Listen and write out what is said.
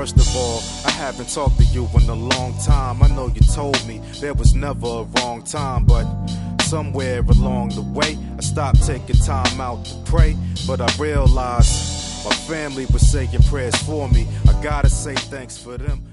First of all, I haven't talked to you in a long time. I know you told me there was never a wrong time, but somewhere along the way, I stopped taking time out to pray. But I realized my family was saying prayers for me. I gotta say thanks for them.